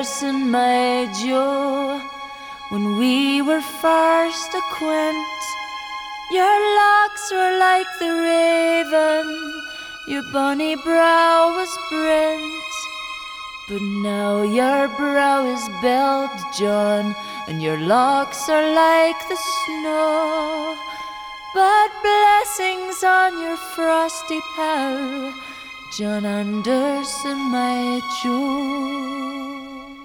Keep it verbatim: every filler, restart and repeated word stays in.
Anderson, my Joe, when we were first acquaint, your locks were like the raven, your bonny brow was brent. But now your brow is belled, John, and your locks are like the snow. But blessings on your frosty pow, John Anderson, my Joe.